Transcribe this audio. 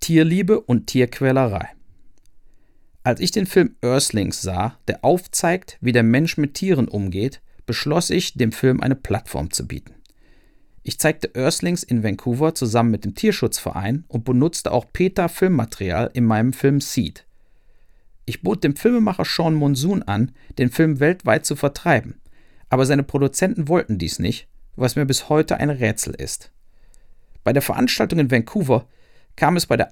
Tierliebe und Tierquälerei. Als ich den Film Earthlings sah, der aufzeigt, wie der Mensch mit Tieren umgeht, beschloss ich, dem Film eine Plattform zu bieten. Ich zeigte Earthlings in Vancouver zusammen mit dem Tierschutzverein und benutzte auch PETA-Filmmaterial in meinem Film Seed. Ich bot dem Filmemacher Sean Monsoon an, den Film weltweit zu vertreiben, aber seine Produzenten wollten dies nicht, was mir bis heute ein Rätsel ist. Bei der Veranstaltung in Vancouver kam es bei der